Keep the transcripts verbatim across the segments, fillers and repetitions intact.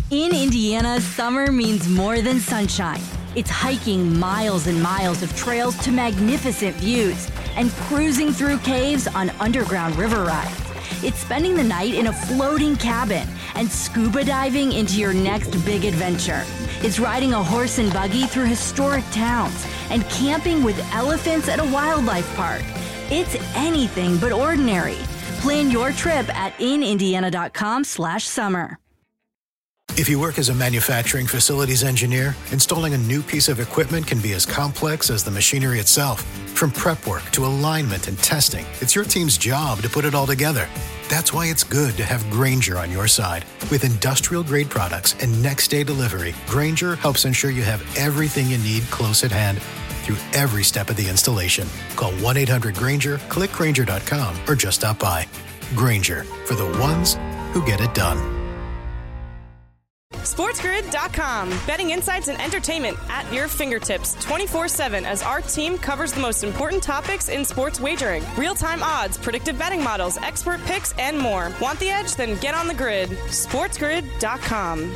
In Indiana, summer means more than sunshine. It's hiking miles and miles of trails to magnificent views and cruising through caves on underground river rides. It's spending the night in a floating cabin and scuba diving into your next big adventure. It's riding a horse and buggy through historic towns and camping with elephants at a wildlife park. It's anything but ordinary. Plan your trip at in indiana dot com slash summer. If you work as a manufacturing facilities engineer, installing a new piece of equipment can be as complex as the machinery itself. From prep work to alignment and testing, it's your team's job to put it all together. That's why it's good to have Grainger on your side. With industrial-grade products and next-day delivery, Grainger helps ensure you have everything you need close at hand through every step of the installation. Call one eight hundred Grainger, click Grainger dot com, or just stop by. Grainger, for the ones who get it done. SportsGrid dot com. Betting insights and entertainment at your fingertips twenty-four seven as our team covers the most important topics in sports wagering. Real-time odds, predictive betting models, expert picks, and more. Want the edge? Then get on the grid. SportsGrid dot com.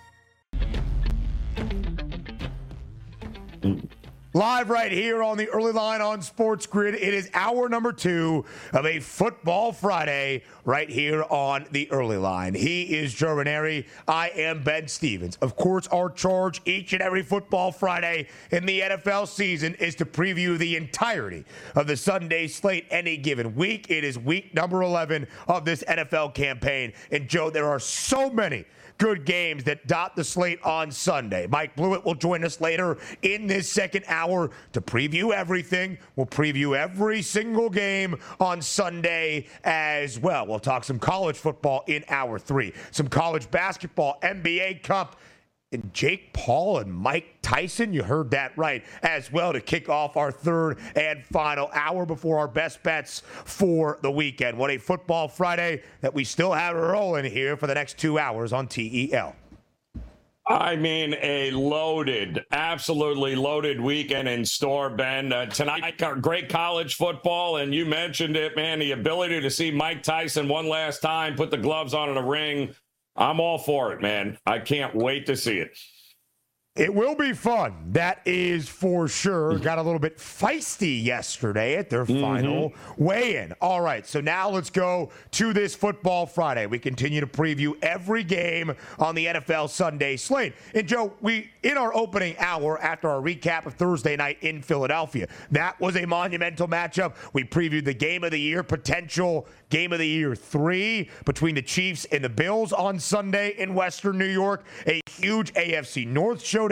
Live right here on the early line on Sports Grid. It is hour number two of a Football Friday right here on the early line. He is Joe Ranieri. I am Ben Stevens. Of course, our charge each and every Football Friday in the N F L season is to preview the entirety of the Sunday slate any given week. It is week number eleven of this N F L campaign. And Joe, there are so many good games that dot the slate on Sunday. Mike Blewett will join us later in this second hour to preview everything. We'll preview every single game on Sunday as well. We'll talk some college football in hour three, some college basketball, N B A Cup, and Jake Paul and Mike Tyson. You heard that right as well to kick off our third and final hour before our best bets for the weekend. What a Football Friday that we still have rolling here for the next two hours on T E L. I mean, a loaded, absolutely loaded weekend in store, Ben. Uh, tonight, great college football, and you mentioned it, man, the ability to see Mike Tyson one last time, put the gloves on in a ring. I'm all for it, man. I can't wait to see it. It will be fun. That is for sure. Got a little bit feisty yesterday at their final mm-hmm. weigh-in. All right, so now let's go to this Football Friday. We continue to preview every game on the N F L Sunday slate. And, Joe, we in our opening hour after our recap of Thursday night in Philadelphia, that was a monumental matchup. We previewed the game of the year, potential game of the year three between the Chiefs and the Bills on Sunday in Western New York. A huge A F C North showdown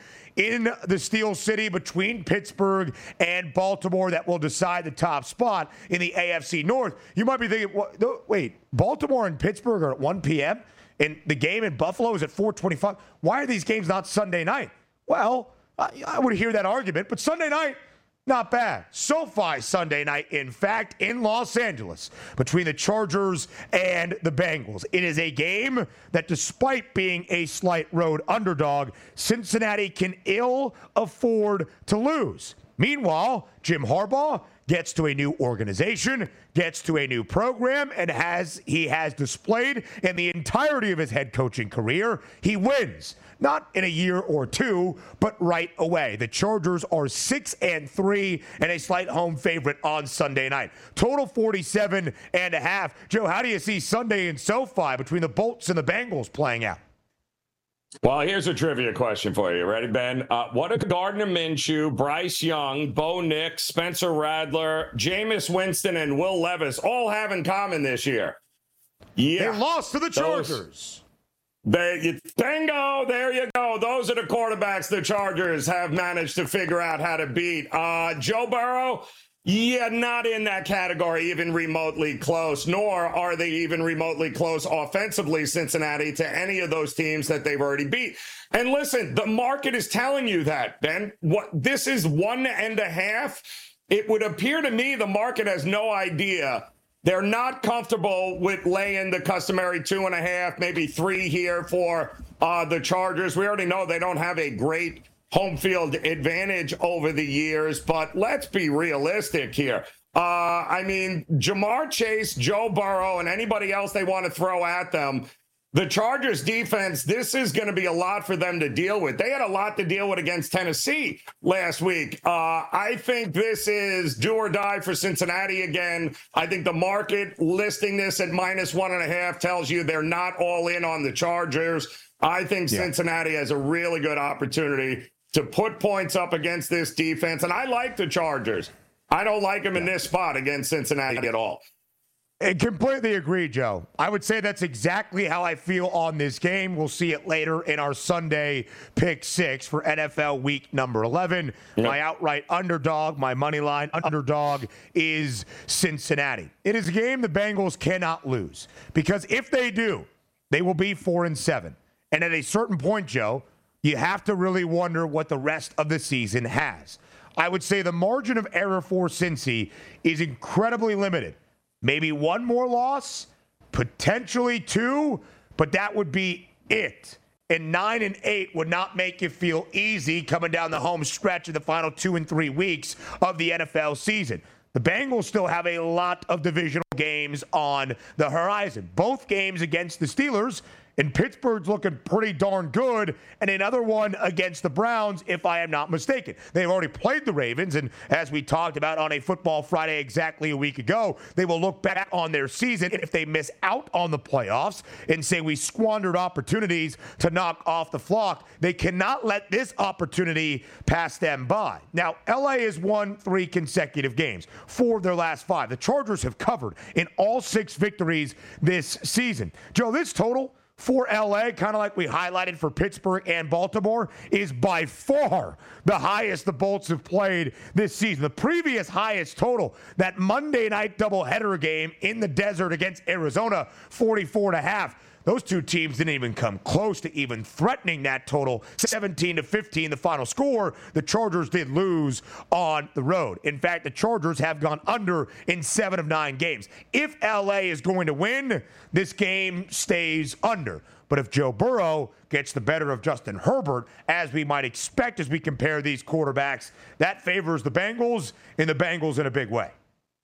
in the Steel City between Pittsburgh and Baltimore that will decide the top spot in the A F C North. You might be thinking, wait, Baltimore and Pittsburgh are at one p.m. and the game in Buffalo is at four twenty-five. Why are these games not Sunday night? Well, I, I would hear that argument, but Sunday night, not bad. SoFi Sunday night, in fact, in Los Angeles between the Chargers and the Bengals. It is a game that, despite being a slight road underdog, Cincinnati can ill afford to lose. Meanwhile, Jim Harbaugh gets to a new organization, gets to a new program, and as he has displayed in the entirety of his head coaching career, he wins. Not in a year or two, but right away. The Chargers are six and three and a slight home favorite on Sunday night. Total forty-seven and a half. Joe, how do you see Sunday in SoFi between the Bolts and the Bengals playing out? Well, here's a trivia question for you. Ready, Ben? Uh, what did Gardner Minshew, Bryce Young, Bo Nix, Spencer Rattler, Jameis Winston, and Will Levis all have in common this year? Yeah. They lost to the Chargers. Those- They, you, bingo, there you go. Those are the quarterbacks the Chargers have managed to figure out how to beat. Uh, Joe Burrow, yeah, not in that category, even remotely close, nor are they even remotely close offensively, Cincinnati, to any of those teams that they've already beat. And listen, the market is telling you that, Ben. What this is one and a half. It would appear to me the market has no idea. They're not comfortable with laying the customary two and a half, maybe three here for uh, the Chargers. We already know they don't have a great home field advantage over the years, but let's be realistic here. Uh, I mean, Jamar Chase, Joe Burrow, and anybody else they want to throw at them, The Chargers defense, this is going to be a lot for them to deal with. They had a lot to deal with against Tennessee last week. Uh, I think this is do or die for Cincinnati again. I think the market listing this at minus one and a half tells you they're not all in on the Chargers. I think yeah. Cincinnati has a really good opportunity to put points up against this defense. And I like the Chargers. I don't like them yeah. in this spot against Cincinnati at all. I completely agree, Joe. I would say that's exactly how I feel on this game. We'll see it later in our Sunday pick six for N F L week number eleven. Yep. My outright underdog, my money line underdog is Cincinnati. It is a game the Bengals cannot lose because if they do, they will be four and seven. And at a certain point, Joe, you have to really wonder what the rest of the season has. I would say the margin of error for Cincy is incredibly limited. Maybe one more loss, potentially two, but that would be it. And nine and eight would not make you feel easy coming down the home stretch of the final two and three weeks of the N F L season. The Bengals still have a lot of divisional games on the horizon. Both games against the Steelers, and Pittsburgh's looking pretty darn good, and another one against the Browns, if I am not mistaken. They've already played the Ravens, and as we talked about on a Football Friday exactly a week ago, they will look back on their season if they miss out on the playoffs and say we squandered opportunities to knock off the flock. They cannot let this opportunity pass them by. Now, L A has won three consecutive games, four of their last five. The Chargers have covered in all six victories this season. Joe, this total for L A, kind of like we highlighted for Pittsburgh and Baltimore, is by far the highest the Bolts have played this season. The previous highest total, that Monday night doubleheader game in the desert against Arizona, forty-four and a half. Those two teams didn't even come close to even threatening that total. seventeen to fifteen, the final score. The Chargers did lose on the road. In fact, the Chargers have gone under in seven of nine games. If L A is going to win, this game stays under. But if Joe Burrow gets the better of Justin Herbert, as we might expect as we compare these quarterbacks, that favors the Bengals, and the Bengals in a big way.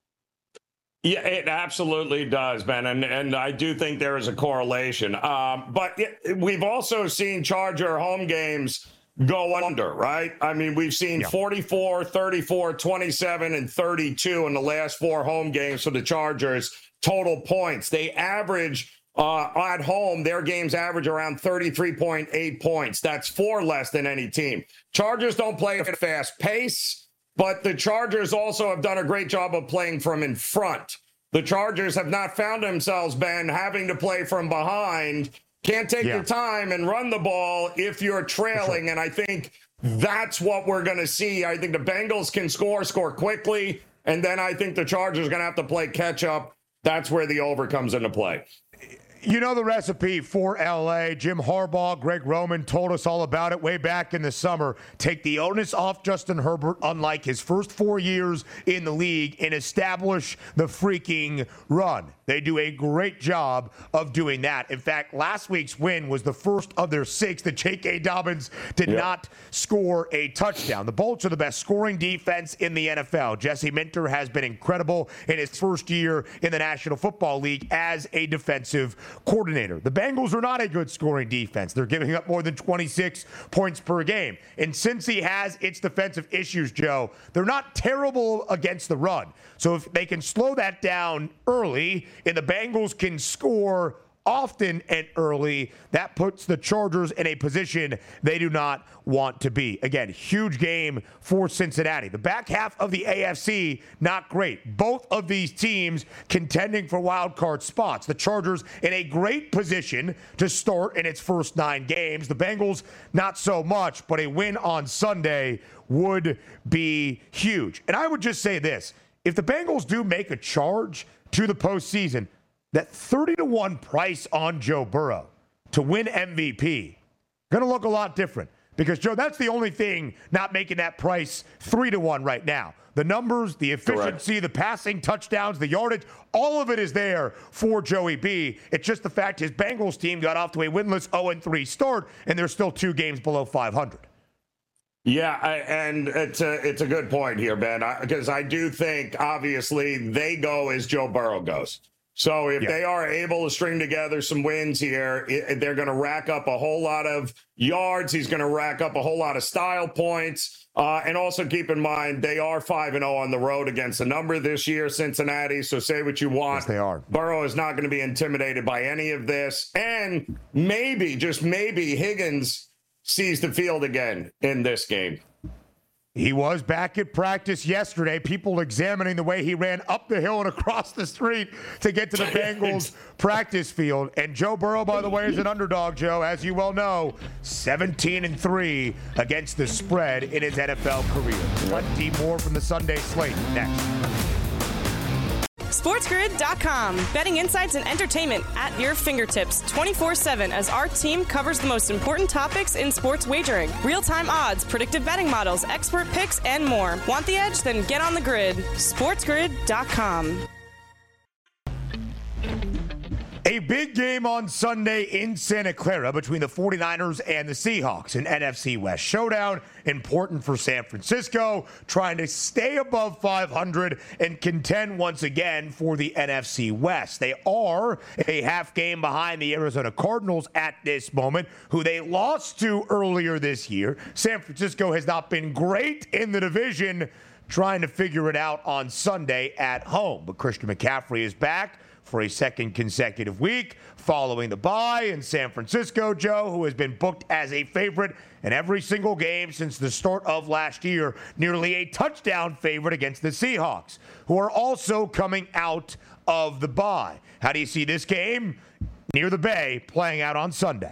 Yeah, it absolutely does, Ben, and and I do think there is a correlation. Um, but it, we've also seen Charger home games go under, right? I mean, we've seen yeah. forty-four, thirty-four, twenty-seven, and thirty-two in the last four home games for the Chargers. Total points. They average uh, at home, their games average around thirty-three point eight points. That's four less than any team. Chargers don't play at a fast pace. But the Chargers also have done a great job of playing from in front. The Chargers have not found themselves, Ben, having to play from behind. Can't take yeah. your time and run the ball if you're trailing. Sure. And I think that's what we're going to see. I think the Bengals can score, score quickly. And then I think the Chargers are going to have to play catch up. That's where the over comes into play. You know the recipe for L A. Jim Harbaugh, Greg Roman told us all about it way back in the summer. Take the onus off Justin Herbert, unlike his first four years in the league, and establish the freaking run. They do a great job of doing that. In fact, last week's win was the first of their six that J K. Dobbins did yep. not score a touchdown. The Bolts are the best scoring defense in the N F L. Jesse Minter has been incredible in his first year in the National Football League as a defensive coordinator. The Bengals are not a good scoring defense. They're giving up more than twenty-six points per game. And since he has its defensive issues, Joe, they're not terrible against the run. So if they can slow that down early and the Bengals can score often and early, that puts the Chargers in a position they do not want to be. Again, huge game for Cincinnati. The back half of the A F C, not great. Both of these teams contending for wild card spots. The Chargers in a great position to start in its first nine games. The Bengals, not so much, but a win on Sunday would be huge. And I would just say this. If the Bengals do make a charge to the postseason, that thirty to one price on Joe Burrow to win M V P going to look a lot different. Because, Joe, that's the only thing not making that price three to one right now. The numbers, the efficiency, Correct. The passing touchdowns, the yardage, all of it is there for Joey B. It's just the fact his Bengals team got off to a winless oh and three start, and they're still two games below five hundred. Yeah, I, and it's a, it's a good point here, Ben, because I, I do think, obviously, they go as Joe Burrow goes. So if yeah. they are able to string together some wins here, it, they're going to rack up a whole lot of yards. He's going to rack up a whole lot of style points. Uh, and also keep in mind, they are five and oh on the road against a number this year, Cincinnati. So say what you want. Yes, they are. Burrow is not going to be intimidated by any of this. And maybe, just maybe, Higgins sees the field again in this game. He was back at practice yesterday. People examining the way he ran up the hill and across the street to get to the Bengals practice field. And Joe Burrow, by the way, is an underdog, Joe, as you well know, seventeen and three against the spread in his N F L career. Plenty more from the Sunday slate next. SportsGrid dot com. Betting insights and entertainment at your fingertips twenty-four seven as our team covers the most important topics in sports wagering. Real-time odds, predictive betting models, expert picks, and more. Want the edge? Then get on the grid. SportsGrid dot com. A big game on Sunday in Santa Clara between the 49ers and the Seahawks. An N F C West showdown, important for San Francisco, trying to stay above five hundred and contend once again for the N F C West. They are a half game behind the Arizona Cardinals at this moment, who they lost to earlier this year. San Francisco has not been great in the division, trying to figure it out on Sunday at home. But Christian McCaffrey is back for a second consecutive week following the bye in San Francisco. Joe, who has been booked as a favorite in every single game since the start of last year, nearly a touchdown favorite against the Seahawks, who are also coming out of the bye. How do you see this game near the Bay playing out on Sunday?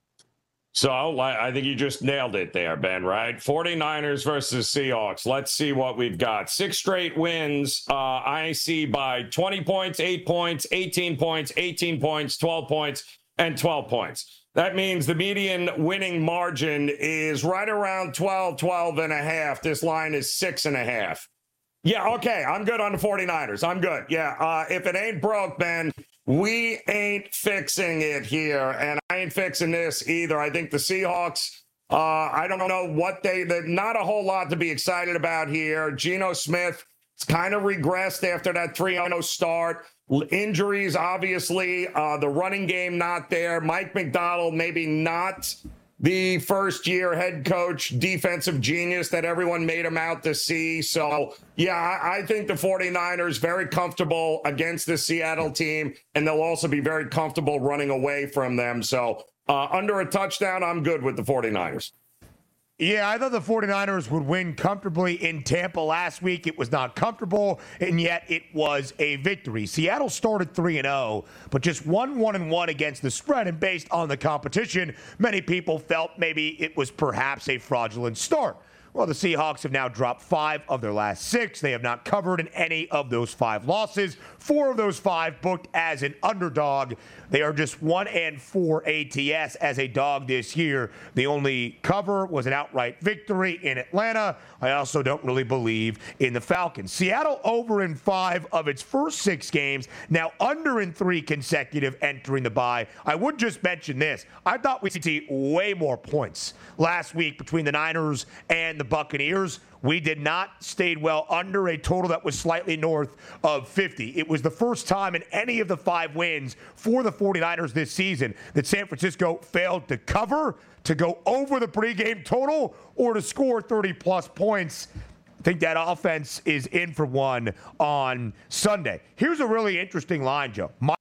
So I think you just nailed it there, Ben, right? 49ers versus Seahawks. Let's see what we've got. Six straight wins. Uh, I see by twenty points, eight points, eighteen points, eighteen points, twelve points, and twelve points. That means the median winning margin is right around twelve, twelve and a half. This line is six and a half. Yeah, okay, I'm good on the 49ers. I'm good. Yeah, uh, if it ain't broke, Ben, we ain't fixing it here, and I ain't fixing this either. I think the Seahawks, uh, I don't know what they, not a whole lot to be excited about here. Geno Smith kind of regressed after that three oh start. Injuries, obviously, uh, the running game not there. Mike McDonald, maybe not the first-year head coach, defensive genius that everyone made him out to see. So, yeah, I, I think the 49ers very comfortable against the Seattle team, and they'll also be very comfortable running away from them. So, uh, under a touchdown, I'm good with the 49ers. Yeah, I thought the 49ers would win comfortably in Tampa last week. It was not comfortable, and yet it was a victory. Seattle started three and oh, but just won one and one against the spread, and based on the competition, many people felt maybe it was perhaps a fraudulent start. Well, the Seahawks have now dropped five of their last six. They have not covered in any of those five losses. Four of those five booked as an underdog. They are just one and four A T S as a dog this year. The only cover was an outright victory in Atlanta. I also don't really believe in the Falcons. Seattle over in five of its first six games, now under in three consecutive entering the bye. I would just mention this. I thought we'd see way more points last week between the Niners and the Buccaneers. We did not. Stayed well under a total that was slightly north of fifty. It was the first time in any of the five wins for the 49ers this season that San Francisco failed to cover, to go over the pregame total, or to score thirty-plus points. I think that offense is in for one on Sunday. Here's a really interesting line, Joe. My-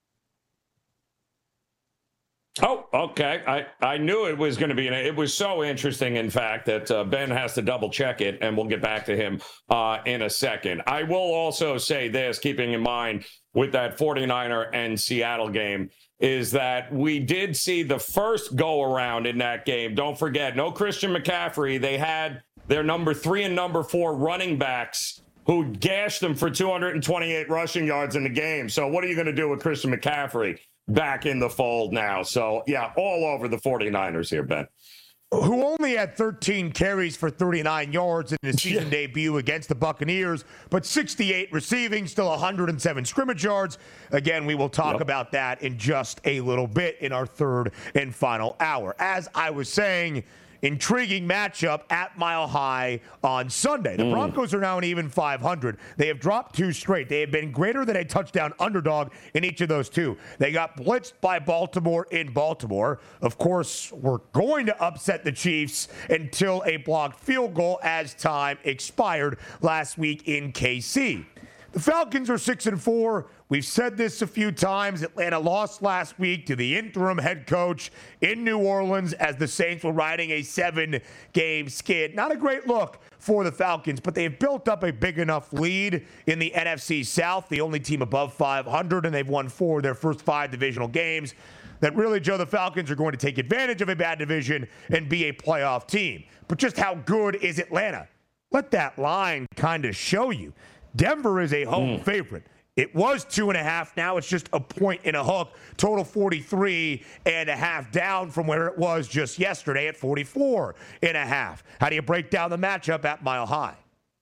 Oh, okay. I, I knew it was going to be, an, it was so interesting, in fact, that uh, Ben has to double check it, and we'll get back to him uh, in a second. I will also say this, keeping in mind with that 49er and Seattle game, is that we did see the first go around in that game. Don't forget, no Christian McCaffrey. They had their number three and number four running backs who gashed them for two hundred twenty-eight rushing yards in the game. So what are you going to do with Christian McCaffrey back in the fold now? So, yeah, all over the 49ers here, Ben. Who only had thirteen carries for thirty-nine yards in his season yeah. debut against the Buccaneers, but sixty-eight receiving, still one hundred seven scrimmage yards. Again, we will talk yep. about that in just a little bit in our third and final hour. As I was saying, intriguing matchup at Mile High on Sunday. The mm. Broncos are now an even five hundred. They have dropped two straight. They have been greater than a touchdown underdog in each of those two. They got blitzed by Baltimore in Baltimore. Of course, we're going to upset the Chiefs until a blocked field goal as time expired last week in K C. The Falcons are six and four. We've said this a few times. Atlanta lost last week to the interim head coach in New Orleans as the Saints were riding a seven-game skid. Not a great look for the Falcons, but they've built up a big enough lead in the N F C South, the only team above five hundred, and they've won four of their first five divisional games. That really, Joe, the Falcons are going to take advantage of a bad division and be a playoff team. But just how good is Atlanta? Let that line kind of show you. Denver is a home mm. favorite. It was two and a half. Now it's just a point and a hook. Total forty-three and a half down from where it was just yesterday at forty-four and a half. How do you break down the matchup at Mile High?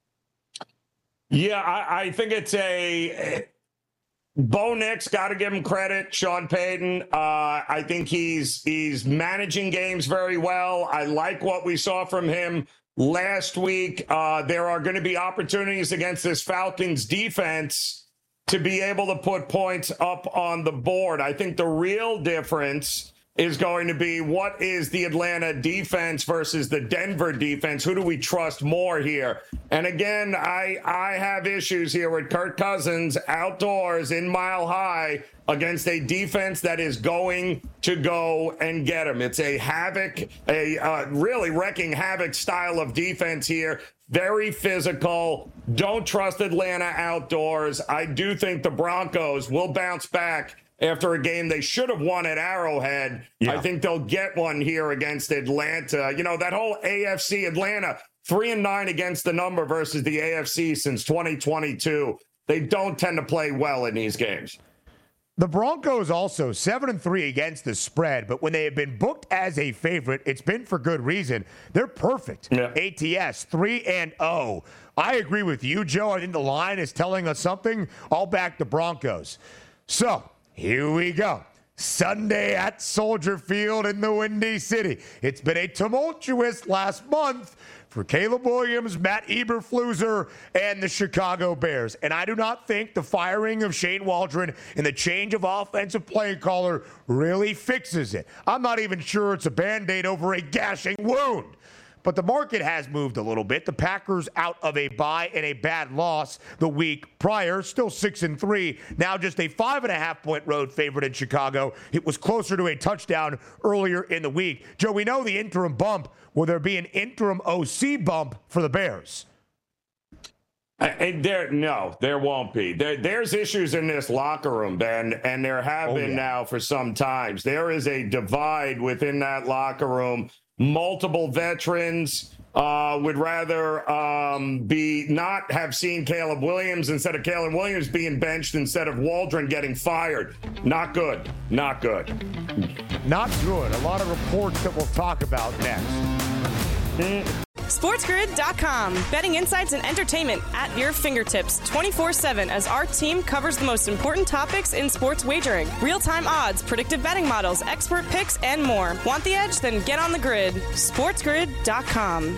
Yeah, I, I think it's a Bo Nix, got to give him credit. Sean Payton, uh, I think he's he's managing games very well. I like what we saw from him last week. Uh, there are going to be opportunities against this Falcons defense to be able to put points up on the board. I think the real difference is going to be what is the Atlanta defense versus the Denver defense. Who do we trust more here? And again, I I have issues here with Kirk Cousins outdoors in Mile High against a defense that is going to go and get him. It's a havoc, a uh, really wrecking havoc style of defense here. Very physical. Don't trust Atlanta outdoors. I do think the Broncos will bounce back after a game they should have won at Arrowhead. Yeah. I think they'll get one here against Atlanta. You know, that whole A F C, Atlanta, three and nine against the number versus the A F C since twenty twenty-two. They don't tend to play well in these games. The Broncos also seven and three against the spread, but when they have been booked as a favorite, it's been for good reason. They're perfect. Yeah. A T S three and oh. I agree with you, Joe. I think the line is telling us something. I'll back the Broncos. So, here we go. Sunday at Soldier Field in the Windy City. It's been a tumultuous last month for Caleb Williams, Matt Eberflus, and the Chicago Bears. And I do not think the firing of Shane Waldron and the change of offensive play caller really fixes it. I'm not even sure it's a Band-Aid over a gashing wound. But the market has moved a little bit. The Packers out of a bye and a bad loss the week prior, still six and three. Now just a five and a half point road favorite in Chicago. It was closer to a touchdown earlier in the week. Joe, we know the interim bump. Will there be an interim O C bump for the Bears? And there, no, there won't be. There, there's issues in this locker room, Ben, and there have oh, been yeah. now for some times. There is a divide within that locker room. Multiple veterans uh, would rather um, be not have seen Caleb Williams instead of Caleb Williams being benched instead of Waldron getting fired. Not good. Not good. Not good. A lot of reports that we'll talk about next. Mm. SportsGrid dot com. Betting insights and entertainment at your fingertips twenty-four seven as our team covers the most important topics in sports wagering. Real-time odds, predictive betting models, expert picks, and more. Want the edge? Then get on the grid. SportsGrid dot com.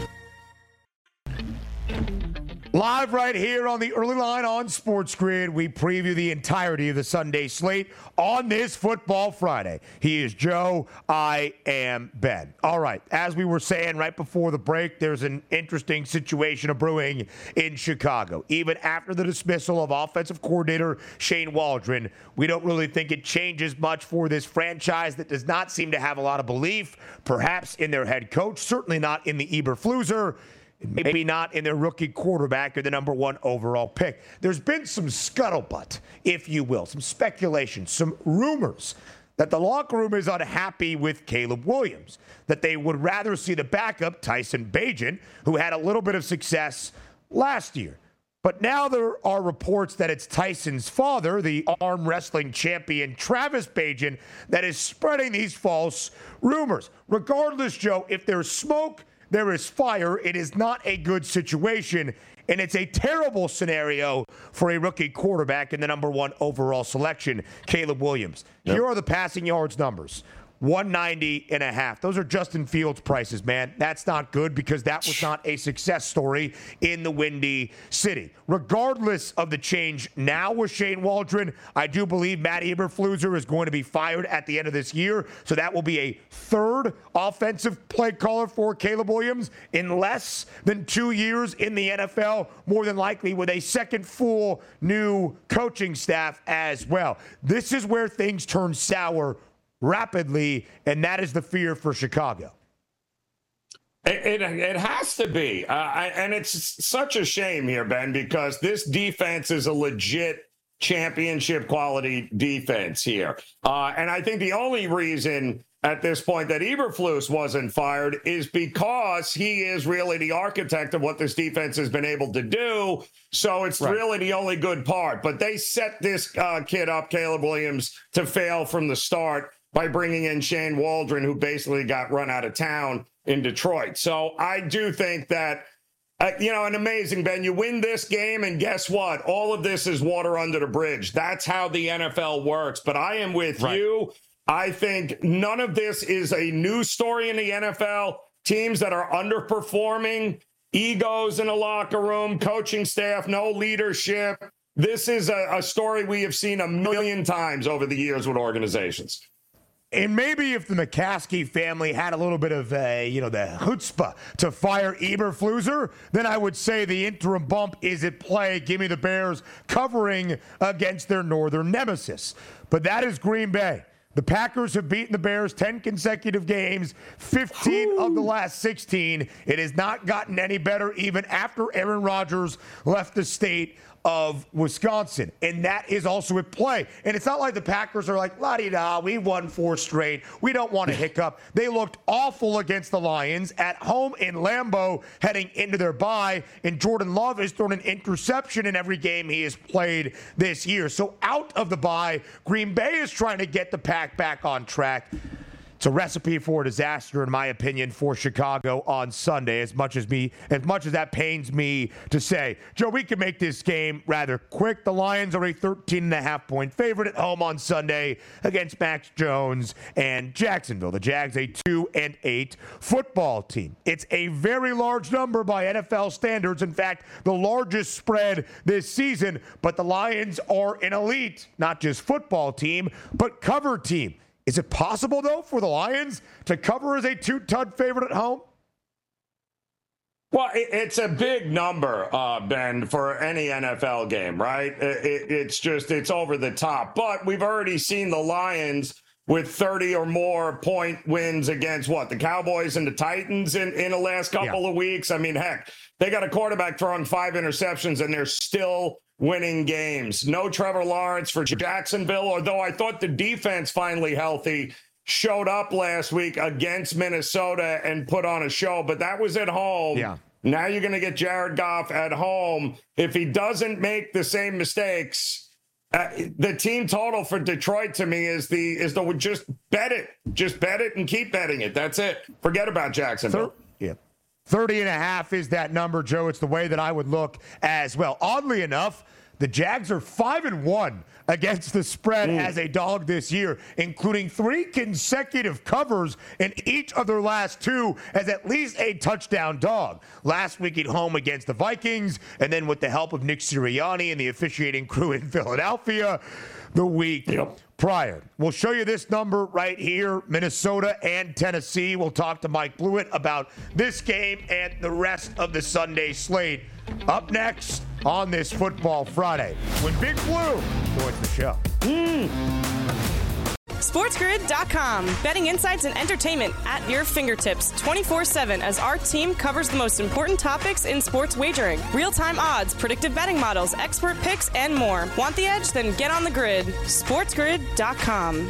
Live right here on the early line on Sports Grid, we preview the entirety of the Sunday slate on this Football Friday. He is Joe. I am Ben. All right, as we were saying right before the break, there's an interesting situation brewing in Chicago. Even after the dismissal of offensive coordinator Shane Waldron, we don't really think it changes much for this franchise that does not seem to have a lot of belief, perhaps in their head coach, certainly not in the Eberflus, maybe not in their rookie quarterback or the number one overall pick. There's been some scuttlebutt, if you will, some speculation, some rumors that the locker room is unhappy with Caleb Williams, that they would rather see the backup, Tyson Bagent, who had a little bit of success last year. But now there are reports that it's Tyson's father, the arm wrestling champion Travis Bagent, that is spreading these false rumors. Regardless, Joe, if there's smoke, there is fire. It is not a good situation, and it's a terrible scenario for a rookie quarterback in the number one overall selection, Caleb Williams. Yep. Here are the passing yards numbers. one ninety and a half. Those are Justin Fields prices, man. That's not good because that was not a success story in the Windy City. Regardless of the change now with Shane Waldron, I do believe Matt Eberflus is going to be fired at the end of this year. So that will be a third offensive play caller for Caleb Williams in less than two years in the N F L, more than likely with a second full new coaching staff as well. This is where things turn sour rapidly, and that is the fear for Chicago. It, it, it has to be. Uh, I, and it's such a shame here, Ben, because this defense is a legit championship quality defense here. Uh, and I think the only reason at this point that Eberflus wasn't fired is because he is really the architect of what this defense has been able to do. So it's right. really the only good part. But they set this uh, kid up, Caleb Williams, to fail from the start by bringing in Shane Waldron, who basically got run out of town in Detroit. So I do think that, uh, you know, an amazing, Ben, you win this game, and guess what? All of this is water under the bridge. That's how the N F L works. But I am with right. you. I think none of this is a news story in the N F L. Teams that are underperforming, egos in a locker room, coaching staff, no leadership. This is a, a story we have seen a million times over the years with organizations. And maybe if the McCaskey family had a little bit of, uh, you know, the chutzpah to fire Eberflus, then I would say the interim bump is at play. Give me the Bears covering against their northern nemesis. But that is Green Bay. The Packers have beaten the Bears ten consecutive games, fifteen Ooh. of the last sixteen. It has not gotten any better even after Aaron Rodgers left the state of Wisconsin. And that is also at play. And it's not like the Packers are like, la-di-da, we won four straight. We don't want to hiccup. They looked awful against the Lions at home in Lambeau heading into their bye. And Jordan Love has thrown an interception in every game he has played this year. So out of the bye, Green Bay is trying to get the Pack back on track. It's a recipe for disaster, in my opinion, for Chicago on Sunday, as much as me, as much as that pains me to say. Joe, we can make this game rather quick. The Lions are a thirteen and a half point favorite at home on Sunday against Max Jones and Jacksonville. The Jags, a two and eight football team. It's a very large number by N F L standards. In fact, the largest spread this season. But the Lions are an elite, not just football team, but cover team. Is it possible, though, for the Lions to cover as a two-ton favorite at home? Well, it, it's a big number, uh, Ben, for any N F L game, right? It, it's just, it's over the top. But we've already seen the Lions with thirty or more point wins against, what, the Cowboys and the Titans in, in the last couple yeah. of weeks? I mean, heck, they got a quarterback throwing five interceptions, and they're still winning games. No Trevor Lawrence for Jacksonville, although I thought the defense, finally healthy, showed up last week against Minnesota and put on a show, but that was at home. Yeah. Now you're going to get Jared Goff at home. If he doesn't make the same mistakes, uh, the team total for Detroit to me is the is the just bet it. Just bet it and keep betting it. That's it. Forget about Jacksonville. Yeah. thirty and a half is that number, Joe. It's the way that I would look as well. Oddly enough, the Jags are five and one against the spread mm. as a dog this year, including three consecutive covers in each of their last two as at least a touchdown dog. Last week at home against the Vikings, and then with the help of Nick Sirianni and the officiating crew in Philadelphia the week yep. prior. We'll show you this number right here, Minnesota and Tennessee. We'll talk to Mike Blewett about this game and the rest of the Sunday slate. Up next on this Football Friday, when Big Blue joins the show. Mm. SportsGrid dot com. Betting insights and entertainment at your fingertips twenty-four seven as our team covers the most important topics in sports wagering. Real-time odds, predictive betting models, expert picks, and more. Want the edge? Then get on the grid. SportsGrid dot com.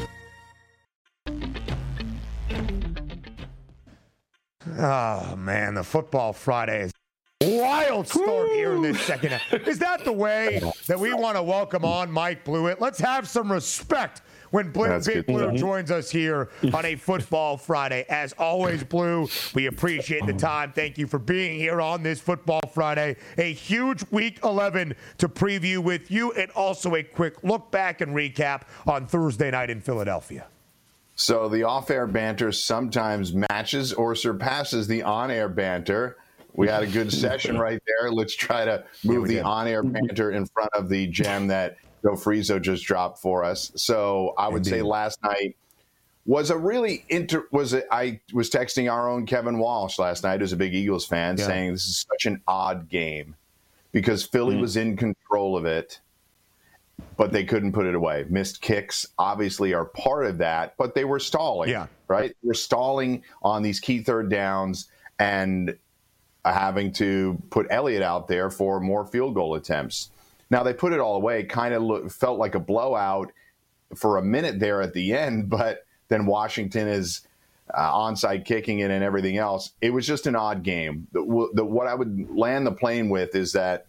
Oh, man, the Football Friday is wild start here in this second half. Is that the way that we want to welcome on Mike Blewett? Let's have some respect when Blue, Big Blue mm-hmm. joins us here on a Football Friday. As always, Blue, we appreciate the time. Thank you for being here on this Football Friday. A huge Week eleven to preview with you, and also a quick look back and recap on Thursday night in Philadelphia. So the off-air banter sometimes matches or surpasses the on-air banter. We had a good session right there. Let's try to move yeah, the on-air banter in front of the gem that Joe Frizo just dropped for us. So I would Indeed. say last night was a really inter. Was a, I was texting our own Kevin Walsh last night, who's a big Eagles fan, yeah. saying this is such an odd game because Philly mm. was in control of it, but they couldn't put it away. Missed kicks obviously are part of that, but they were stalling. Yeah, right. They were stalling on these key third downs and having to put Elliott out there for more field goal attempts. Now, they put it all away, kind of look, felt like a blowout for a minute there at the end, but then Washington is uh, onside kicking it and everything else. It was just an odd game. The, the, what I would land the plane with is that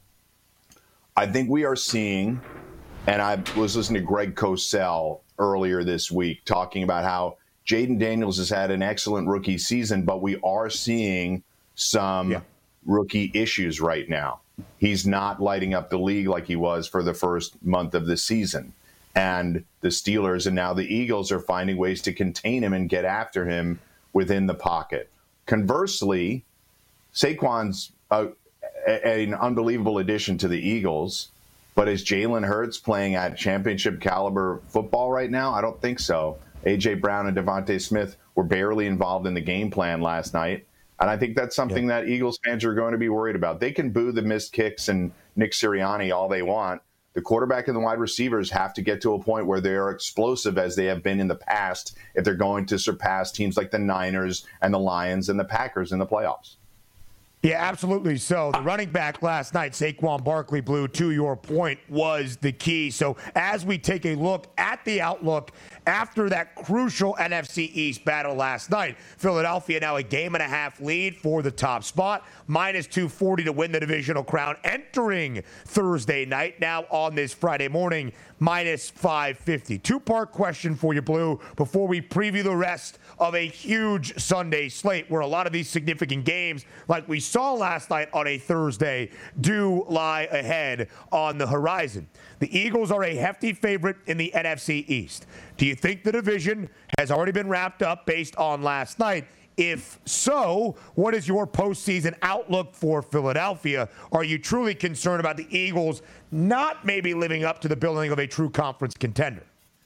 I think we are seeing, and I was listening to Greg Cosell earlier this week talking about how Jaden Daniels has had an excellent rookie season, but we are seeing some yeah. rookie issues right now. He's not lighting up the league like he was for the first month of the season. And the Steelers and now the Eagles are finding ways to contain him and get after him within the pocket. Conversely, Saquon's a, a, an unbelievable addition to the Eagles, but is Jalen Hurts playing at championship caliber football right now? I don't think so. A J. Brown and Devontae Smith were barely involved in the game plan last night. And I think that's something yeah. that Eagles fans are going to be worried about. They can boo the missed kicks and Nick Sirianni all they want. The quarterback and the wide receivers have to get to a point where they are explosive as they have been in the past if they're going to surpass teams like the Niners and the Lions and the Packers in the playoffs. Yeah, absolutely. So the running back last night, Saquon Barkley, Blue, to your point, was the key. So as we take a look at the outlook after that crucial N F C East battle last night, Philadelphia now a game and a half lead for the top spot, minus two forty to win the divisional crown entering Thursday night. Now on this Friday morning, minus five fifty. Two-part question for you, Blue, before we preview the rest of a huge Sunday slate where a lot of these significant games, like we saw last night on a Thursday, do lie ahead on the horizon. The Eagles are a hefty favorite in the N F C East. Do you think the division has already been wrapped up based on last night? If so, what is your postseason outlook for Philadelphia? Are you truly concerned about the Eagles not maybe living up to the billing of a true conference contender?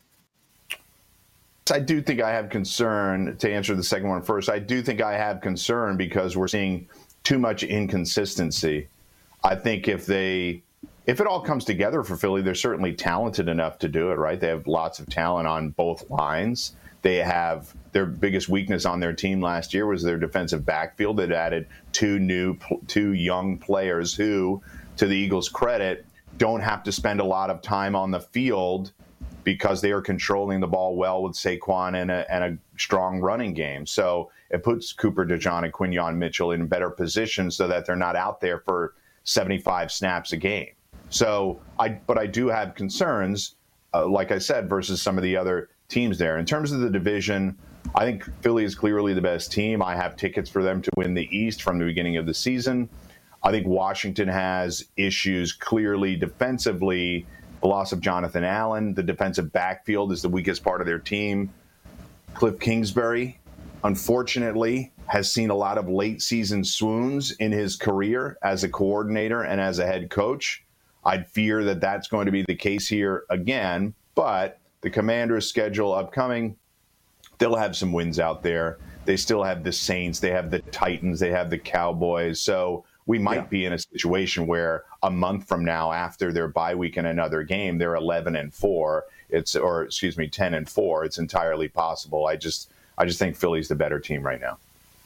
I do think I have concern, to answer the second one first, I do think I have concern because we're seeing too much inconsistency. I think if they, if it all comes together for Philly, they're certainly talented enough to do it, right? They have lots of talent on both lines. They have their biggest weakness on their team last year was their defensive backfield. That added two new, two young players who, to the Eagles' credit, don't have to spend a lot of time on the field because they are controlling the ball well with Saquon and a, and a strong running game. So it puts Cooper DeJean and Quinyon Mitchell in better position so that they're not out there for seventy-five snaps a game. So I, but I do have concerns, uh, like I said, versus some of the other teams there. In terms of the division, I think Philly is clearly the best team. I have tickets for them to win the East from the beginning of the season. I think Washington has issues clearly defensively. The loss of Jonathan Allen, the defensive backfield is the weakest part of their team. Cliff Kingsbury, unfortunately, has seen a lot of late season swoons in his career as a coordinator and as a head coach. I'd fear that that's going to be the case here again, but the Commanders' schedule upcoming, they'll have some wins out there. They still have the Saints, they have the Titans, they have the Cowboys. So we might yeah. be in a situation where a month from now, after their bye week and another game, they're eleven and four. It's or excuse me, ten and four. It's entirely possible. I just I just think Philly's the better team right now.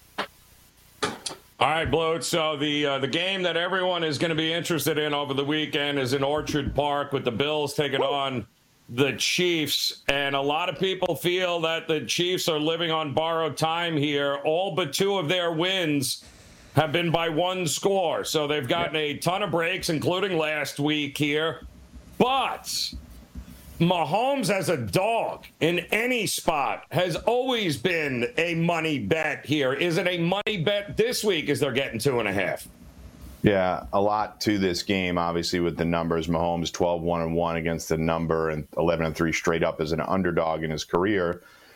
All right, Blue. So the uh, the game that everyone is going to be interested in over the weekend is in Orchard Park with the Bills taking Woo! on the Chiefs. And a lot of people feel that the Chiefs are living on borrowed time here. All but two of their wins have been by one score. So they've gotten a ton of breaks, including last week here. But Mahomes as a dog in any spot has always been a money bet here. Is it a money bet this week as they're getting two and a half? Yeah, a lot to this game, obviously, with the numbers. Mahomes twelve one and one against the number and eleven and three straight up as an underdog in his career.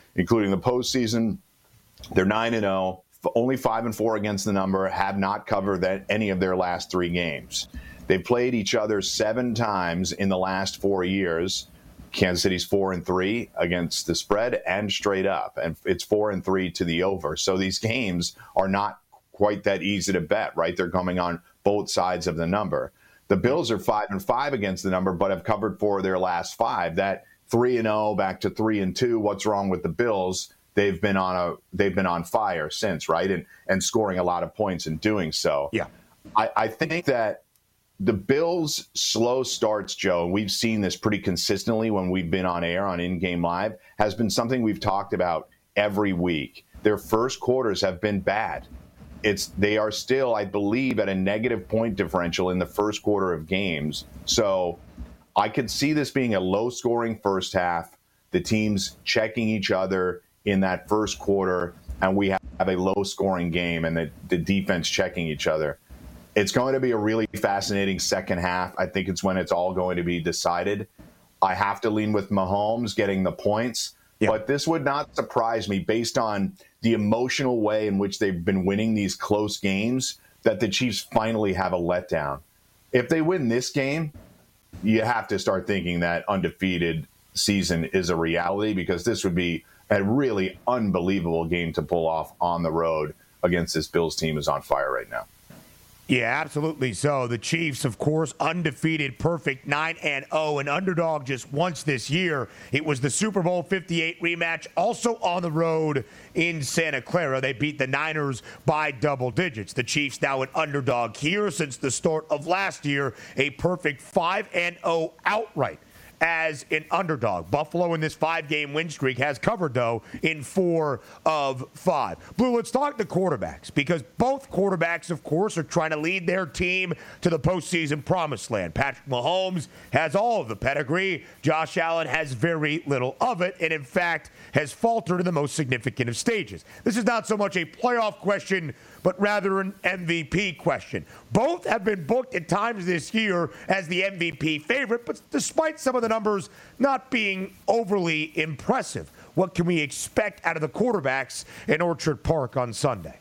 including the postseason. They're nine and oh, only five and four against the number, have not covered that any of their last three games. They've played each other seven times in the last four years. Kansas City's four and three against the spread and straight up, and it's four and three to the over. So these games are not quite that easy to bet, right? They're coming on both sides of the number. The Bills are five and five against the number, but have covered four of their last five. That three and zero back to three and two. What's wrong with the Bills? They've been on a they've been on fire since, right? And and scoring a lot of points in doing so. Yeah, I, I think that the Bills' slow starts, Joe, and we've seen this pretty consistently when we've been on air on In Game Live, has been something we've talked about every week. Their first quarters have been bad. It's they are still, I believe, at a negative point differential in the first quarter of games. So I could see this being a low-scoring first half, the teams checking each other in that first quarter, and we have a low-scoring game and the, the defense checking each other. It's going to be a really fascinating second half. I think it's when it's all going to be decided. I have to lean with Mahomes getting the points, yeah. But this would not surprise me based on the emotional way in which they've been winning these close games that the Chiefs finally have a letdown. If they win this game, you have to start thinking that undefeated season is a reality, because this would be a really unbelievable game to pull off on the road against this Bills team is on fire right now. Yeah, absolutely so. The Chiefs, of course, undefeated, perfect nine and oh, an underdog just once this year. It was the Super Bowl fifty-eight rematch, also on the road in Santa Clara. They beat the Niners by double digits. The Chiefs now an underdog here since the start of last year, a perfect five and oh outright as an underdog. Buffalo in this five-game win streak has covered, though, in four of five. Blue, let's talk the quarterbacks, because both quarterbacks, of course, are trying to lead their team to the postseason promised land. Patrick Mahomes has all of the pedigree. Josh Allen has very little of it, and in fact has faltered in the most significant of stages. This is not so much a playoff question, but rather an M V P question. Both have been booked at times this year as the M V P favorite, but despite some of the numbers not being overly impressive, what can we expect out of the quarterbacks in Orchard Park on Sunday?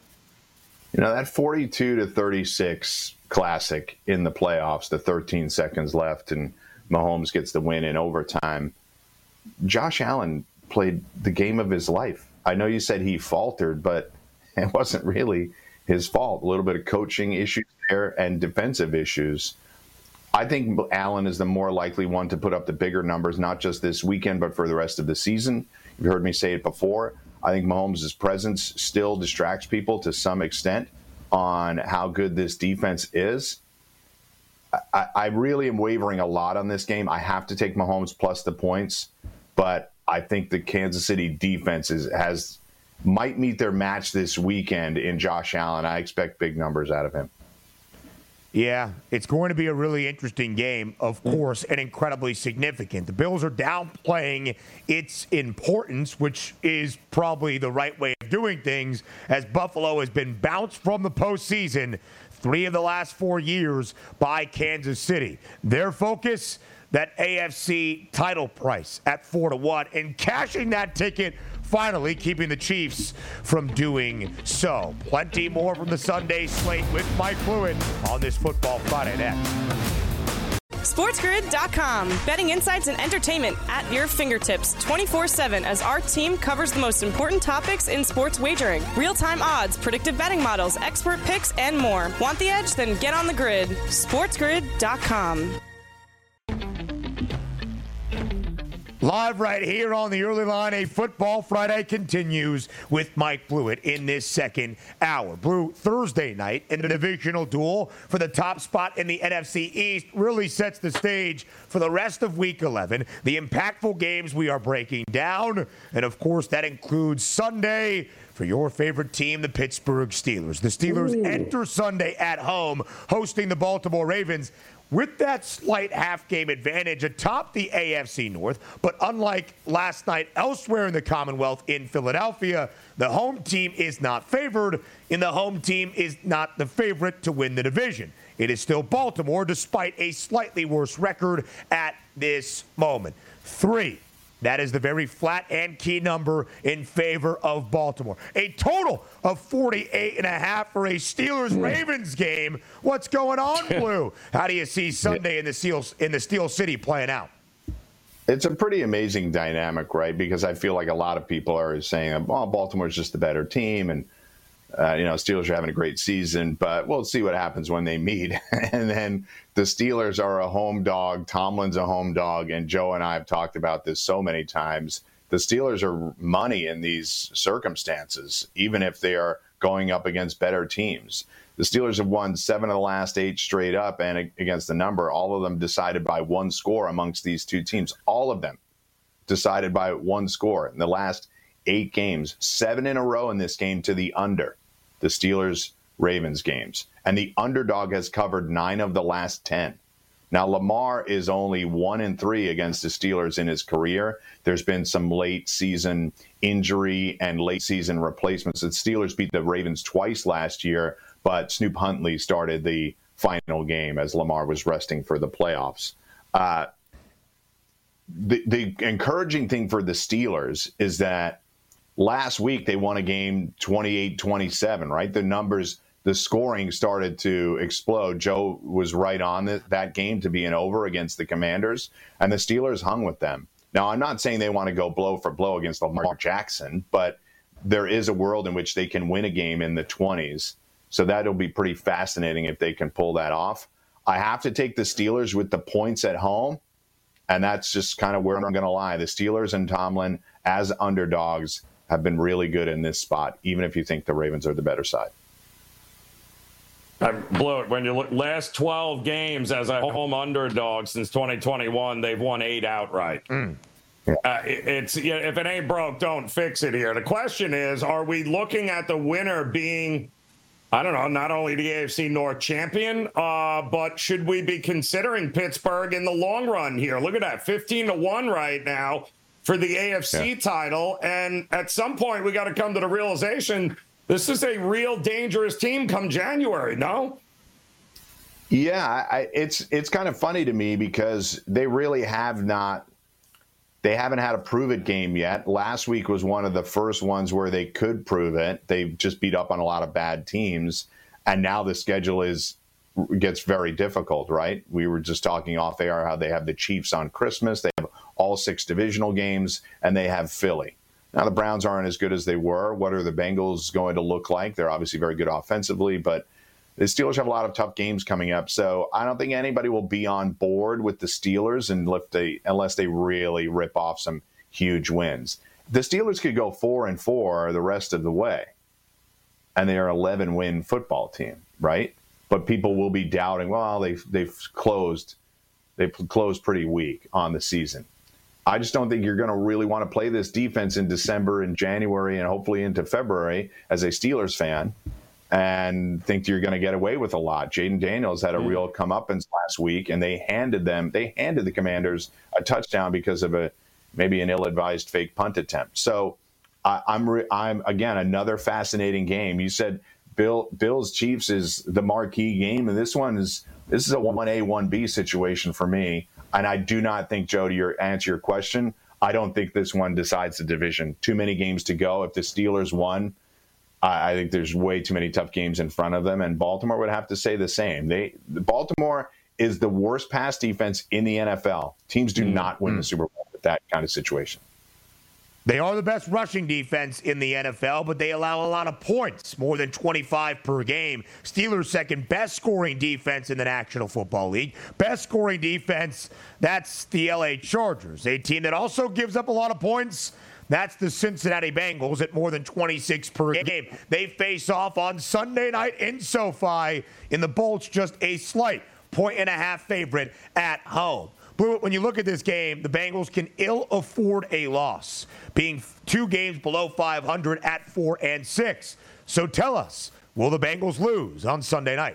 You know, that forty-two to thirty-six classic in the playoffs, the thirteen seconds left, and Mahomes gets the win in overtime. Josh Allen played the game of his life. I know you said he faltered, but it wasn't really his fault. A little bit of coaching issues there and defensive issues. I think Allen is the more likely one to put up the bigger numbers, not just this weekend, but for the rest of the season. You've heard me say it before. I think Mahomes' presence still distracts people to some extent on how good this defense is. I, I really am wavering a lot on this game. I have to take Mahomes plus the points, but I think the Kansas City defense is, has might meet their match this weekend in Josh Allen. I expect big numbers out of him. Yeah, it's going to be a really interesting game, of course, and incredibly significant. The Bills are downplaying its importance, which is probably the right way of doing things, as Buffalo has been bounced from the postseason three of the last four years by Kansas City. Their focus, that A F C title price at four to one, and cashing that ticket, finally keeping the Chiefs from doing so. Plenty more from the Sunday slate with Mike Blewett on this Football Friday next. SportsGrid dot com. Betting insights and entertainment at your fingertips twenty-four seven as our team covers the most important topics in sports wagering. Real-time odds, predictive betting models, expert picks, and more. Want the edge? Then get on the grid. SportsGrid dot com. Live right here on the early line, a Football Friday continues with Mike Blewett in this second hour. Blue, Thursday night in the divisional duel for the top spot in the N F C East really sets the stage for the rest of Week eleven, the impactful games we are breaking down, and of course that includes Sunday for your favorite team, the Pittsburgh Steelers. The Steelers Ooh. enter Sunday at home, hosting the Baltimore Ravens, with that slight half-game advantage atop the A F C North. But unlike last night elsewhere in the Commonwealth in Philadelphia, the home team is not favored, and the home team is not the favorite to win the division. It is still Baltimore, despite a slightly worse record at this moment. Three That is the very flat and key number in favor of Baltimore. A total of forty-eight and a half for a Steelers-Ravens game. What's going on, Blue? How do you see Sunday in the Steel, in the Steel City playing out? It's a pretty amazing dynamic, right? Because I feel like a lot of people are saying, well, Baltimore's just the better team, and Uh, you know, Steelers are having a great season, but we'll see what happens when they meet. And then the Steelers are a home dog. Tomlin's a home dog. And Joe and I have talked about this so many times. The Steelers are money in these circumstances, even if they are going up against better teams. The Steelers have won seven of the last eight straight up, and against the number, all of them decided by one score amongst these two teams. All of them decided by one score in the last eight games, seven in a row in this game to the under. The Steelers-Ravens games. And the underdog has covered nine of the last ten. Now, Lamar is only one and three against the Steelers in his career. There's been some late season injury and late season replacements. The Steelers beat the Ravens twice last year, but Snoop Huntley started the final game as Lamar was resting for the playoffs. Uh, the, the encouraging thing for the Steelers is that last week, they won a game twenty-eight twenty-seven, right? The numbers, the scoring started to explode. Joe was right on the, that game to be an over against the Commanders, and the Steelers hung with them. Now, I'm not saying they want to go blow for blow against Lamar Jackson, but there is a world in which they can win a game in the twenties. So that'll be pretty fascinating if they can pull that off. I have to take the Steelers with the points at home, and that's just kind of where I'm going to lie. The Steelers and Tomlin as underdogs have been really good in this spot, even if you think the Ravens are the better side. I blew it. When you look last twelve games as a home underdog since twenty twenty-one, they've won eight outright. Mm. Uh, it, it's you know, if it ain't broke, don't fix it here. The question is, are we looking at the winner being, I don't know, not only the A F C North champion, uh, but should we be considering Pittsburgh in the long run here? Look at that, fifteen to one right now for the A F C yeah. title. And at some point, we got to come to the realization this is a real dangerous team come January, no? Yeah, I, it's it's kind of funny to me because they really have not, they haven't had a prove it game yet. Last week was one of the first ones where they could prove it. They just beat up on a lot of bad teams. And now the schedule is gets very difficult, right? We were just talking off air how they have the Chiefs on Christmas. They have all six divisional games, and they have Philly. Now, the Browns aren't as good as they were. What are the Bengals going to look like? They're obviously very good offensively, but the Steelers have a lot of tough games coming up. So I don't think anybody will be on board with the Steelers unless they really rip off some huge wins. The Steelers could go four and four the rest of the way, and they are an eleven-win football team, right? But people will be doubting, well, they've, they've closed they've closed pretty weak on the season. I just don't think you're going to really want to play this defense in December and January and hopefully into February as a Steelers fan and think you're going to get away with a lot. Jaden Daniels had a real comeuppance last week, and they handed them, they handed the Commanders a touchdown because of a maybe an ill-advised fake punt attempt. So I, I'm, re, I'm again, another fascinating game. You said Bill, Bills Chiefs is the marquee game, and this one is this is a one A, one B situation for me. And I do not think, Joe, to your answer your question, I don't think this one decides the division. Too many games to go. If the Steelers won, I, I think there's way too many tough games in front of them, and Baltimore would have to say the same. They Baltimore is the worst pass defense in the N F L. Teams do mm-hmm. not win the Super Bowl with that kind of situation. They are the best rushing defense in the N F L, but they allow a lot of points, more than twenty-five per game. Steelers' second best scoring defense in the National Football League. Best scoring defense, that's the L A Chargers, a team that also gives up a lot of points. That's the Cincinnati Bengals at more than twenty-six per game. They face off on Sunday night in SoFi in the Bolts, just a slight point and a half favorite at home. Blue, when you look at this game, the Bengals can ill afford a loss, being two games below five hundred at four and six. So tell us, will the Bengals lose on Sunday night?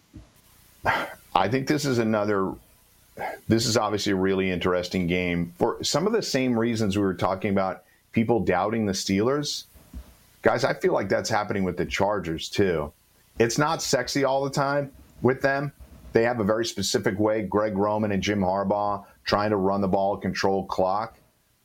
I think this is another, this is obviously a really interesting game for some of the same reasons we were talking about people doubting the Steelers. Guys, I feel like that's happening with the Chargers too. It's not sexy all the time with them. They have a very specific way, Greg Roman and Jim Harbaugh, trying to run the ball, control clock.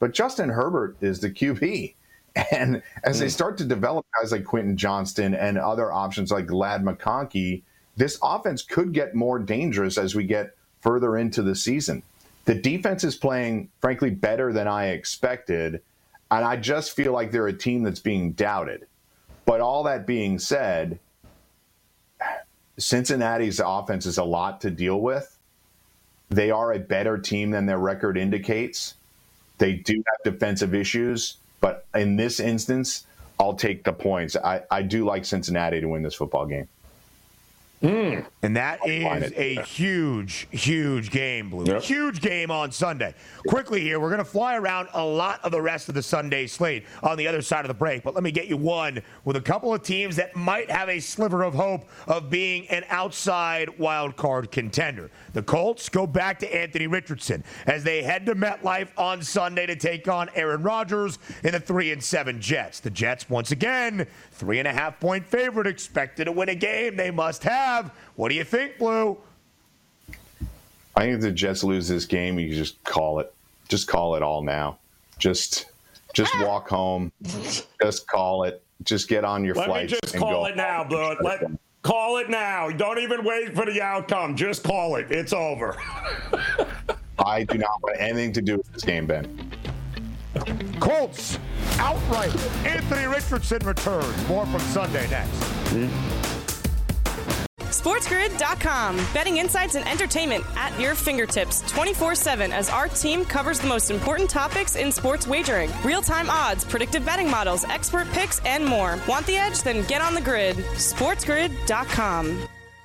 but Justin Herbert is the Q B. And as mm. they start to develop guys like Quentin Johnston and other options like Ladd McConkey, this offense could get more dangerous as we get further into the season. The defense is playing, frankly, better than I expected, and I just feel like they're a team that's being doubted. But all that being said, Cincinnati's offense is a lot to deal with. They are a better team than their record indicates. They do have defensive issues, but in this instance, I'll take the points. I, I do like Cincinnati to win this football game. Mm. And that is a huge, huge game, Blue. Yep. Huge game on Sunday. Quickly here, we're going to fly around a lot of the rest of the Sunday slate on the other side of the break. But let me get you one with a couple of teams that might have a sliver of hope of being an outside wild card contender. The Colts go back to Anthony Richardson as they head to MetLife on Sunday to take on Aaron Rodgers in the three and seven Jets. The Jets, once again, three and a half point favorite, expected to win a game they must have. What do you think, Blue? I think if the Jets lose this game, you can just call it. Just call it all now. Just just walk home. Just call it. Just get on your Let flight. Let me just call it now, Blue. Let, call it now. Don't even wait for the outcome. Just call it. It's over. I do not want anything to do with this game, Ben. Colts outright. Anthony Richardson returns. More from Sunday next. Mm-hmm. SportsGrid dot com. Betting insights and entertainment at your fingertips twenty-four seven as our team covers the most important topics in sports wagering. Real-time odds, predictive betting models, expert picks, and more. Want the edge? Then get on the grid. SportsGrid dot com.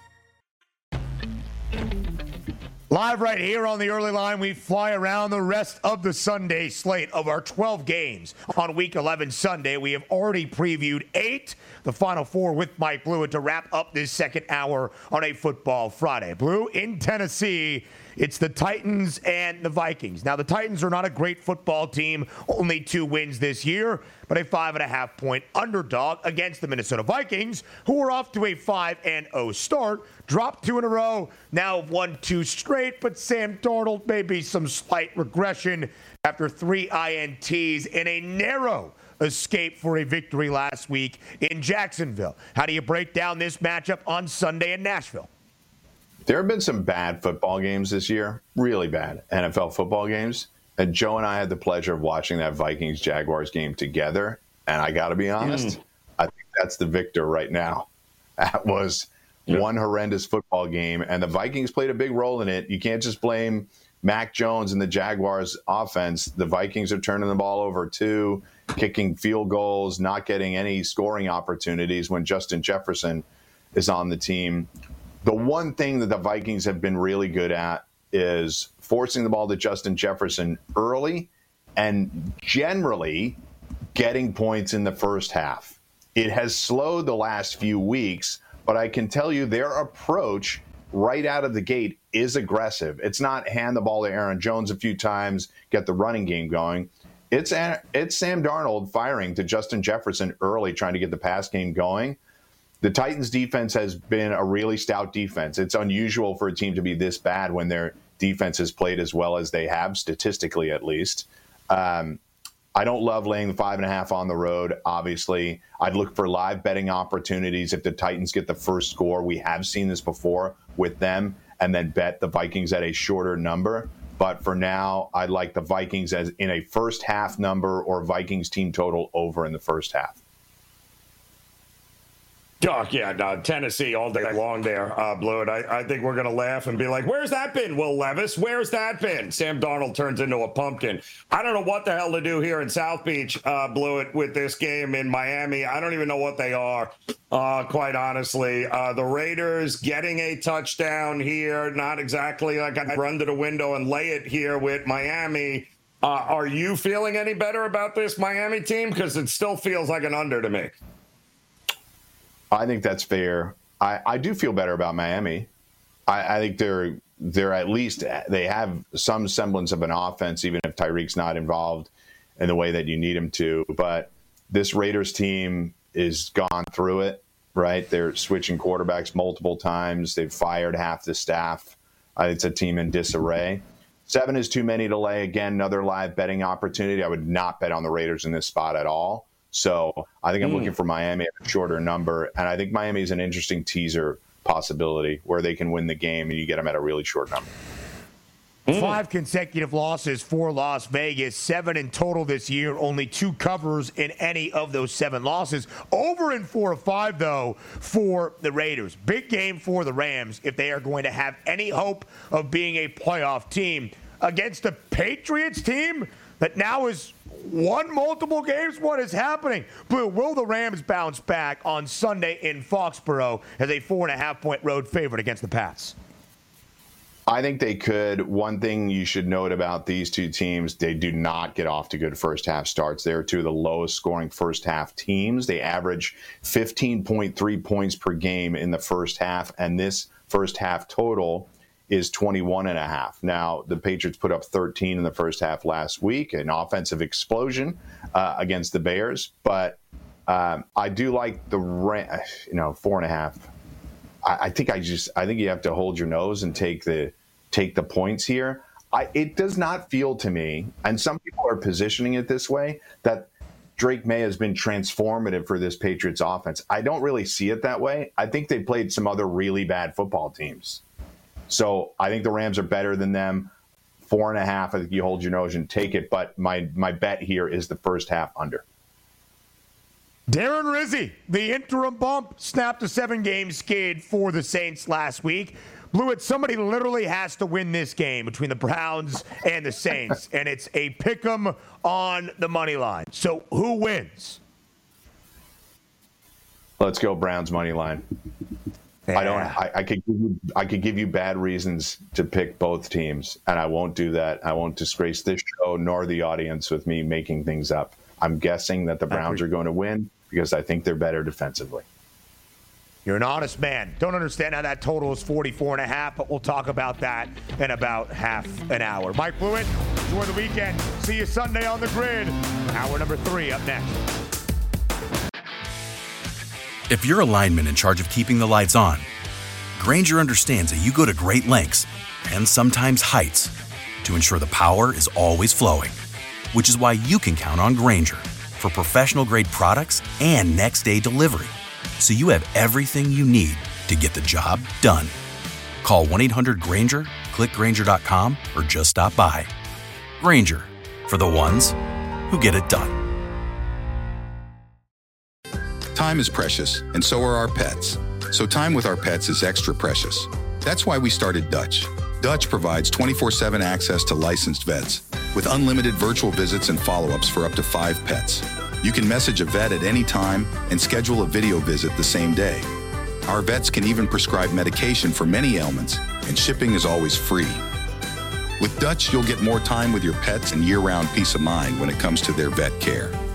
Live right here on the early line, we fly around the rest of the Sunday slate of our twelve games on Week eleven Sunday. We have already previewed eight, the final four with Mike Blue, to wrap up this second hour on a Football Friday. Blue, in Tennessee, it's the Titans and the Vikings. Now, the Titans are not a great football team, only two wins this year, but a five and a half point underdog against the Minnesota Vikings, who are off to a five and oh start, dropped two in a row, now have won two straight, but Sam Darnold may be some slight regression after three I N Ts in a narrow escape for a victory last week in Jacksonville. How do you break down this matchup on Sunday in Nashville? There have been some bad football games this year, really bad N F L football games. And Joe and I had the pleasure of watching that Vikings-Jaguars game together. And I got to be honest, mm. I think that's the victor right now. That was yeah. one horrendous football game, and the Vikings played a big role in it. You can't just blame Mac Jones and the Jaguars offense. The Vikings are turning the ball over too, kicking field goals, not getting any scoring opportunities when Justin Jefferson is on the team. The one thing that the Vikings have been really good at is forcing the ball to Justin Jefferson early and generally getting points in the first half. It has slowed the last few weeks, but I can tell you their approach right out of the gate is aggressive. It's not hand the ball to Aaron Jones a few times, get the running game going. It's it's Sam Darnold firing to Justin Jefferson early, trying to get the pass game going. The Titans defense has been a really stout defense. It's unusual for a team to be this bad when their defense has played as well as they have, statistically at least. Um, I don't love laying the five and a half on the road, obviously. I'd look for live betting opportunities if the Titans get the first score. We have seen this before with them, and then bet the Vikings at a shorter number. But for now, I'd like the Vikings as in a first half number or Vikings team total over in the first half. Oh, yeah, no, Tennessee all day long there, uh, Blue. And I, I think we're going to laugh and be like, where's that been, Will Levis? Where's that been? Sam Darnold turns into a pumpkin. I don't know what the hell to do here in South Beach, uh, Blue, with this game in Miami. I don't even know what they are, uh, quite honestly. Uh, the Raiders getting a touchdown here, not exactly like I run to the window and lay it here with Miami. Uh, are you feeling any better about this Miami team? Because it still feels like an under to me. I think that's fair. I, I do feel better about Miami. I, I think they're they're at least they have some semblance of an offense, even if Tyreek's not involved in the way that you need him to. But this Raiders team is gone through it, right? They're switching quarterbacks multiple times. They've fired half the staff. Uh, it's a team in disarray. Seven is too many to lay. Again, another live betting opportunity. I would not bet on the Raiders in this spot at all. So I think I'm mm. looking for Miami at a shorter number. And I think Miami is an interesting teaser possibility where they can win the game and you get them at a really short number. Five consecutive losses for Las Vegas, seven in total this year, only two covers in any of those seven losses. Over in four of five, though, for the Raiders. Big game for the Rams if they are going to have any hope of being a playoff team against the Patriots team that now is won multiple games. What is happening? Blue, will the Rams bounce back on Sunday in Foxborough as a four and a half point road favorite against the Pats? I think they could. One thing you should note about these two teams, they do not get off to good first half starts. They're two of the lowest scoring first half teams. They average fifteen point three points per game in the first half, and this first half total is twenty-one and a half. Now, the Patriots put up thirteen in the first half last week, an offensive explosion uh, against the Bears. But um, I do like the, you know, four and a half. I, I think I just, I think you have to hold your nose and take the, take the points here. I, it does not feel to me, and some people are positioning it this way, that Drake May has been transformative for this Patriots offense. I don't really see it that way. I think they played some other really bad football teams. So I think the Rams are better than them. Four and a half, I think you hold your nose and take it. But my, my bet here is the first half under. Darren Rizzi, the interim bump, snapped a seven-game skid for the Saints last week. Blewett, somebody literally has to win this game between the Browns and the Saints, and it's a pick 'em on the money line. So who wins? Let's go Browns money line. Yeah. I don't. I, I could. Give you, I could give you bad reasons to pick both teams, and I won't do that. I won't disgrace this show nor the audience with me making things up. I'm guessing that the Browns are going to win because I think they're better defensively. You're an honest man. Don't understand how that total is forty-four and a half, but we'll talk about that in about half an hour. Mike Blewett, enjoy the weekend. See you Sunday on the grid. Hour number three up next. If you're a lineman in charge of keeping the lights on, Grainger understands that you go to great lengths and sometimes heights to ensure the power is always flowing, which is why you can count on Grainger for professional-grade products and next-day delivery, so you have everything you need to get the job done. Call one eight hundred Grainger, click Grainger dot com, or just stop by. Grainger, for the ones who get it done. Time is precious, and so are our pets. So time with our pets is extra precious. That's why we started Dutch. Dutch provides twenty-four seven access to licensed vets with unlimited virtual visits and follow-ups for up to five pets. You can message a vet at any time and schedule a video visit the same day. Our vets can even prescribe medication for many ailments, and shipping is always free. With Dutch, you'll get more time with your pets and year-round peace of mind when it comes to their vet care.